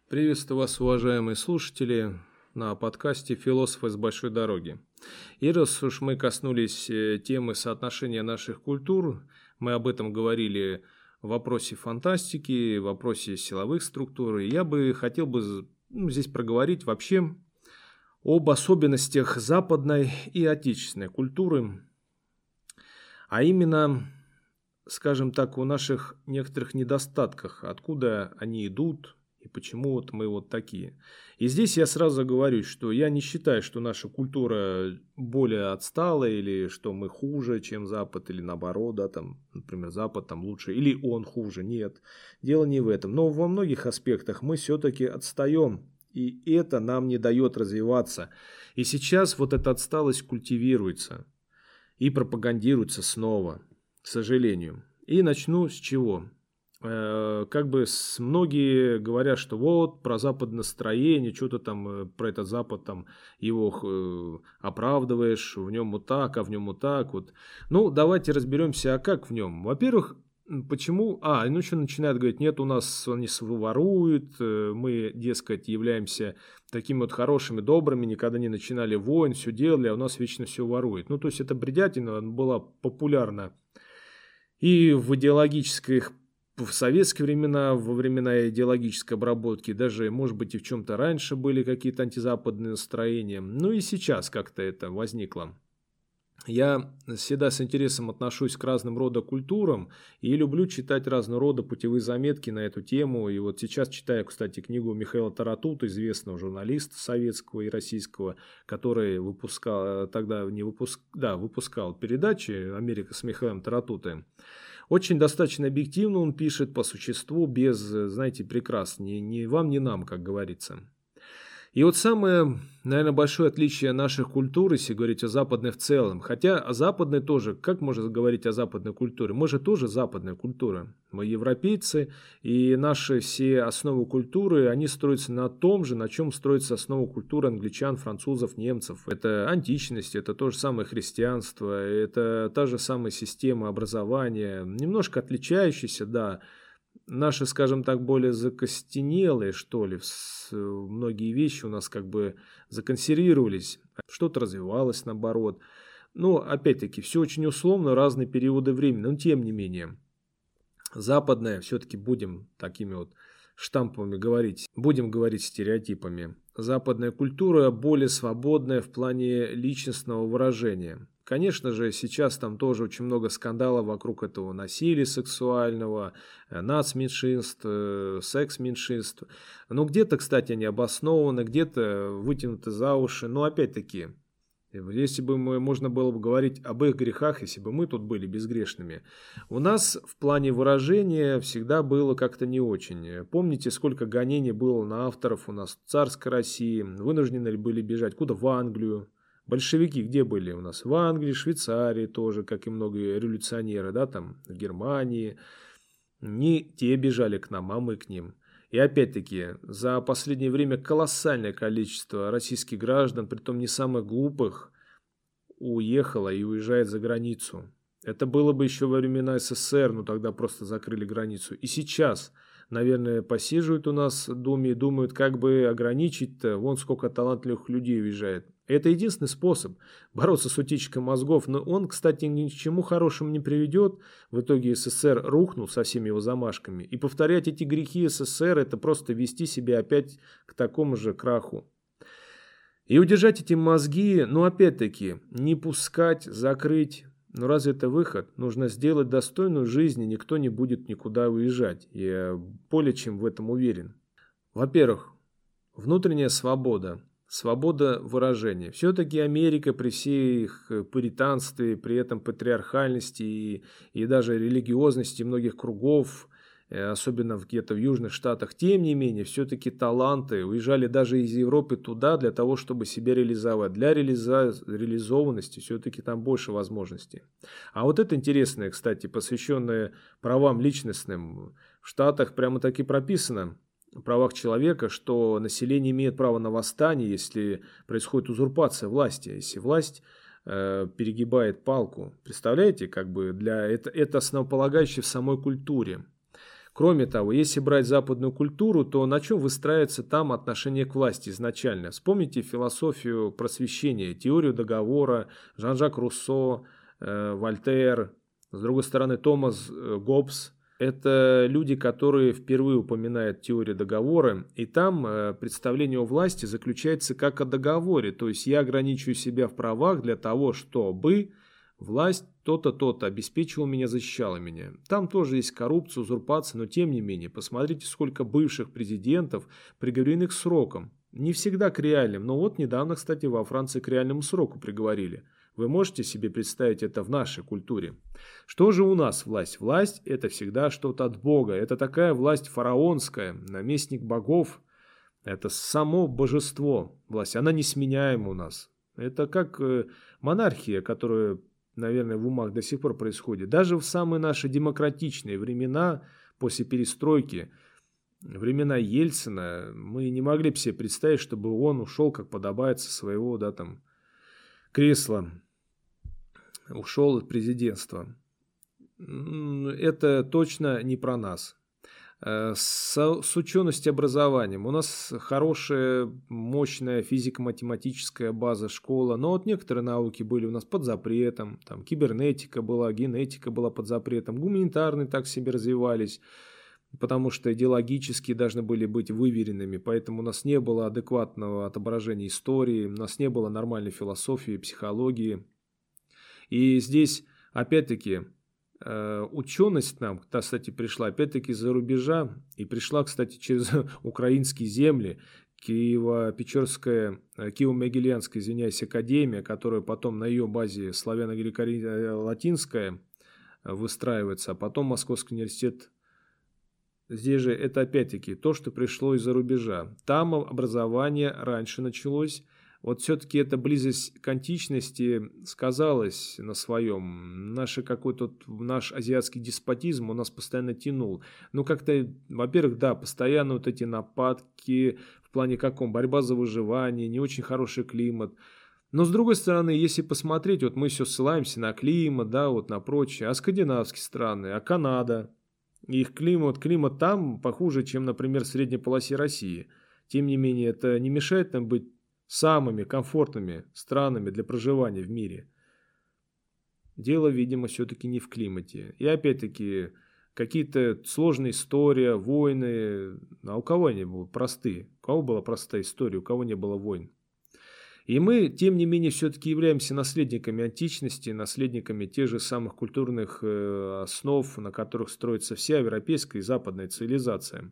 Приветствую вас, уважаемые слушатели, на подкасте «Философы с большой дороги». И раз уж мы коснулись темы соотношения наших культур, мы об этом говорили в вопросе фантастики, в вопросе силовых структур, и я бы хотел здесь проговорить вообще об особенностях западной и отечественной культуры, а именно, скажем так, о наших некоторых недостатках, откуда они идут, и почему мы такие. И здесь я сразу говорю, что я не считаю, что наша культура более отсталая, или что мы хуже, чем Запад, или наоборот, да, там, например, Запад там лучше, или он хуже. Нет, дело не в этом. Но во многих аспектах мы все-таки отстаем, и это нам не дает развиваться. И сейчас эта отсталость культивируется и пропагандируется снова, к сожалению. И начну с чего? Многие говорят, что про западное настроение, что-то там про этот Запад, там его оправдываешь, в нем так, а в нем так. Ну, давайте разберемся, а как в нем. Во-первых, почему? Еще начинают говорить, нет, у нас они воруют, мы, дескать, являемся такими хорошими, добрыми, никогда не начинали войн, все делали, а у нас вечно все ворует. То есть это бредятина была популярна и в советские времена, во времена идеологической обработки, даже, может быть, и в чем-то раньше были какие-то антизападные настроения. И сейчас как-то это возникло. Я всегда с интересом отношусь к разным рода культурам и люблю читать разного рода путевые заметки на эту тему. И сейчас читаю, кстати, книгу Михаила Таратута, известного журналиста советского и российского, который выпускал передачи «Америка с Михаилом Таратутой». Очень достаточно объективно он пишет по существу, без, знаете, прикрас, ни вам, ни нам, как говорится. И самое, наверное, большое отличие наших культур, если говорить о западной в целом, хотя о западной тоже, как можно говорить о западной культуре? Мы же тоже западная культура, мы европейцы, и наши все основы культуры, они строятся на том же, на чем строится основа культуры англичан, французов, немцев. Это античность, это то же самое христианство, это та же самая система образования, немножко отличающаяся, да. Наши, скажем так, более закостенелые, что ли, многие вещи у нас законсервировались, что-то развивалось наоборот. Опять-таки, все очень условно, разные периоды времени, но тем не менее. Западное, все-таки будем такими штампами говорить, будем говорить стереотипами. Западная культура более свободная в плане личностного выражения. Конечно же, сейчас там тоже очень много скандалов вокруг этого насилия сексуального, нацменьшинств, секс-меньшинств. Где-то, кстати, они обоснованы, где-то вытянуты за уши. Но опять-таки, если бы можно было бы говорить об их грехах, если бы мы тут были безгрешными, у нас в плане выражения всегда было как-то не очень. Помните, сколько гонений было на авторов у нас в царской России, вынуждены были бежать куда? В Англию. Большевики где были у нас? В Англии, Швейцарии тоже, как и многие революционеры, да, там, в Германии. Не те бежали к нам, а мы к ним. И опять-таки, за последнее время колоссальное количество российских граждан, притом не самых глупых, уехало и уезжает за границу. Это было бы еще во времена СССР, но тогда просто закрыли границу. И сейчас, наверное, посиживают у нас в Думе и думают, как бы ограничить-то, вон сколько талантливых людей уезжает. Это единственный способ бороться с утечкой мозгов, но он, кстати, ни к чему хорошему не приведет. В итоге СССР рухнул со всеми его замашками. И повторять эти грехи СССР – это просто вести себя опять к такому же краху. И удержать эти мозги, опять-таки, не пускать, закрыть. Но разве это выход? Нужно сделать достойную жизнь, и никто не будет никуда уезжать. Я более чем в этом уверен. Во-первых, внутренняя свобода. Свобода выражения. Все-таки Америка при всей их пуританстве, при этом патриархальности и даже религиозности многих кругов, особенно где-то в Южных Штатах, тем не менее, все-таки таланты уезжали даже из Европы туда для того, чтобы себя реализовать. Для реализованности все-таки там больше возможностей. А это интересное, кстати, посвященное правам личностным. В Штатах прямо так и прописано. В правах человека, что население имеет право на восстание, если происходит узурпация власти, если власть перегибает палку. Представляете, это основополагающее в самой культуре. Кроме того, если брать западную культуру, то на чем выстраивается там отношение к власти изначально? Вспомните философию просвещения, теорию договора, Жан-Жак Руссо, Вольтер, с другой стороны Томас Гоббс. Это люди, которые впервые упоминают теорию договора, и там представление о власти заключается как о договоре, то есть я ограничиваю себя в правах для того, чтобы власть то-то, то-то обеспечивала меня, защищала меня. Там тоже есть коррупция, узурпация, но тем не менее, посмотрите, сколько бывших президентов приговорены к срокам. Не всегда к реальным, но вот недавно, кстати, во Франции к реальному сроку приговорили. Вы можете себе представить это в нашей культуре? Что же у нас власть? Власть – это всегда что-то от Бога. Это такая власть фараонская, наместник богов. Это само божество. Власть, она несменяема у нас. Это как монархия, которая, наверное, в умах до сих пор происходит. Даже в самые наши демократичные времена, после перестройки, времена Ельцина, мы не могли бы себе представить, чтобы он ушел, как подобает, со своего кресла. Ушел от президентства. Это точно не про нас. С ученостью и образованием. У нас хорошая, мощная физико-математическая база, школа, но вот некоторые науки были у нас под запретом. Там кибернетика была, генетика была под запретом, гуманитарные так себе развивались, потому что идеологически должны были быть выверенными, поэтому у нас не было адекватного отображения истории, у нас не было нормальной философии, психологии. И здесь, опять-таки, ученость нам, кстати, пришла опять-таки из-за рубежа и пришла, кстати, через украинские земли, Киево-Печерская, Киево-Могилянская, извиняюсь, академия, которая потом на ее базе славяно-греко-латинская выстраивается, а потом Московский университет. Здесь же это опять-таки то, что пришло из-за рубежа. Там образование раньше началось. Вот все-таки эта близость к античности сказалась на своем. Наш азиатский деспотизм у нас постоянно тянул. Ну, как-то, во-первых, да, постоянно вот эти нападки в плане каком? Борьба за выживание, не очень хороший климат. Но, с другой стороны, если посмотреть, вот мы все ссылаемся на климат, да, вот на прочее. А скандинавские страны, а Канада? Их климат там похуже, чем, например, в средней полосе России. Тем не менее, это не мешает нам быть самыми комфортными странами для проживания в мире. Дело, видимо, все-таки не в климате. И опять-таки, какие-то сложные истории, войны. А у кого они были простые? У кого была простая история, у кого не было войн? И мы, тем не менее, все-таки являемся наследниками античности, наследниками тех же самых культурных основ, на которых строится вся европейская и западная цивилизация.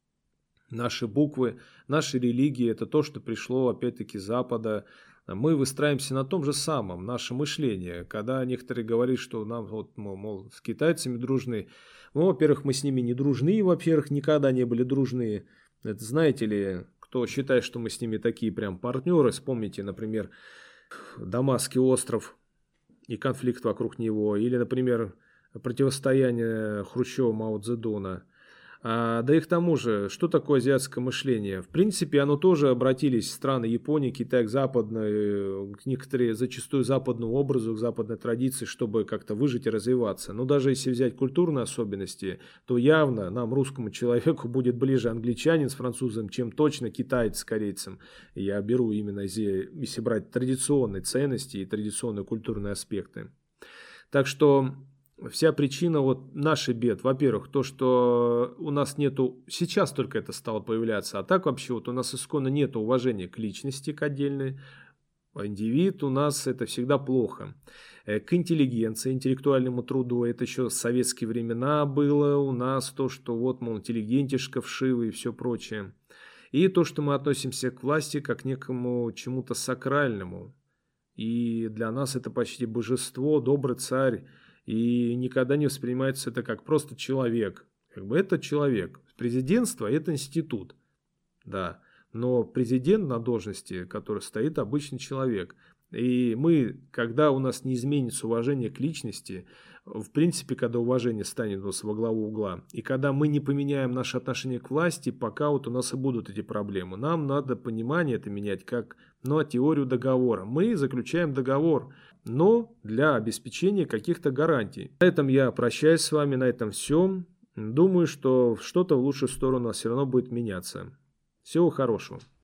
Наши буквы, наши религии – это то, что пришло, опять-таки, с Запада. Мы выстраиваемся на том же самом, наше мышление. Когда некоторые говорят, что нам, вот, мол, с китайцами дружны. Ну, во-первых, мы с ними не дружны, во-первых, никогда не были дружны. Это, знаете ли, кто считает, что мы с ними такие прям партнеры, вспомните, например, Дамасский остров и конфликт вокруг него. Или, например, противостояние Хрущева Мао Цзэдуна. Да и к тому же, что такое азиатское мышление? В принципе, оно тоже обратились страны Японии, Китай к западной, некоторые зачастую западному образу, к западной традиции, чтобы как-то выжить и развиваться. Но даже если взять культурные особенности, то явно нам, русскому человеку, будет ближе англичанин с французом, чем точно китаец с корейцем. Я беру именно, если брать традиционные ценности и традиционные культурные аспекты. Так что вся причина вот наших бед, во-первых, то, что у нас нету, сейчас только это стало появляться, а так вообще вот у нас исконно нету уважения к личности, к отдельной, а индивид у нас это всегда плохо. К интеллигенции, интеллектуальному труду, это еще в советские времена было у нас то, что вот, мол, интеллигентишка вшивый и все прочее. И то, что мы относимся к власти как к некому чему-то сакральному. И для нас это почти божество, добрый царь. И никогда не воспринимается это как просто человек. Как бы это человек. Президентство – это институт. Да. Но президент на должности, который стоит, обычный человек. И мы, когда у нас не изменится уважение к личности, в принципе, когда уважение станет у нас во главу угла, и когда мы не поменяем наше отношение к власти, пока вот у нас и будут эти проблемы. Нам надо понимание это менять, как теорию договора. Мы заключаем договор, но для обеспечения каких-то гарантий. На этом я прощаюсь с вами, на этом все. Думаю, что что-то в лучшую сторону все равно будет меняться. Всего хорошего.